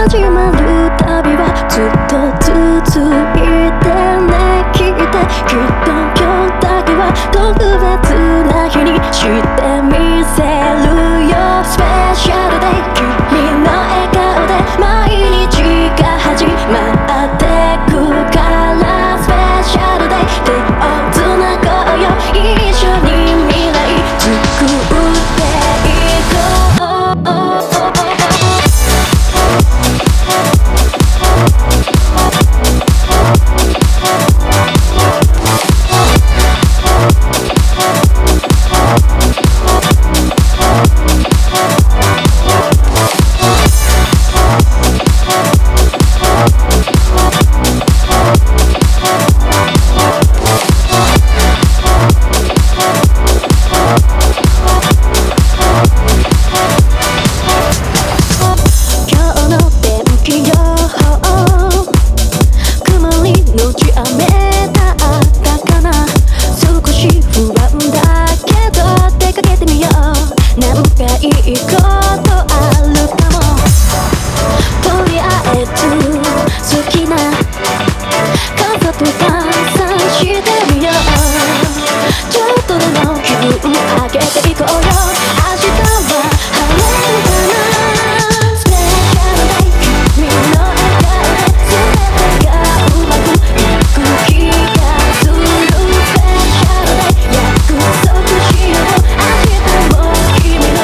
始まる旅はずっと続いてね。きっと今日だけは特別な日にしてみせるよ。スペシャルデイ、君の笑顔で毎日が始まってくから。スペシャルデイ、手をつなごうよ、一緒に未来作っていこう。いいことあるかも。とりあえず好きな傘とかさしてみよう。ちょっとでも気分上げていこうよ。明日は晴れるかな。スペシャルデイ、君の笑顔で全てがうまくいく気がする。スペシャルデイ、約束しよう。明日も君の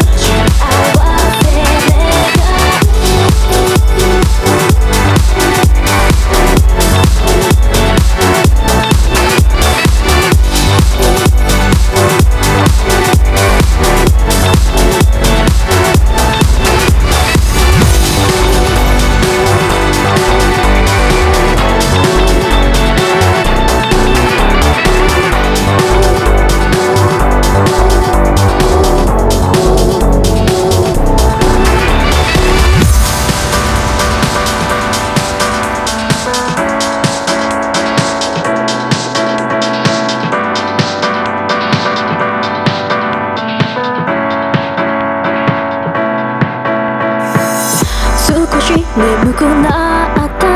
眠くなった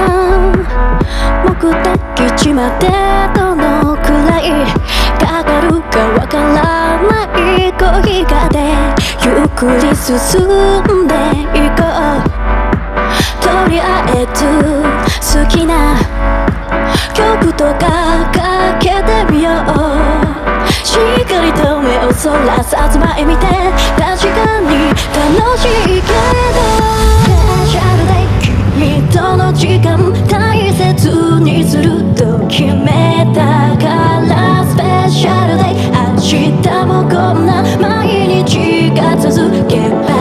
目的地までどのくらいかかるかわからないコーヒーがでゆっくり進んでいこう。とりあえず好きな曲とかかけてみよう。しっかりと目をそらさず前見て、確かに楽しいけど君との時間大切にすると決めたから。スペシャルデイ、明日もこんな毎日が続けば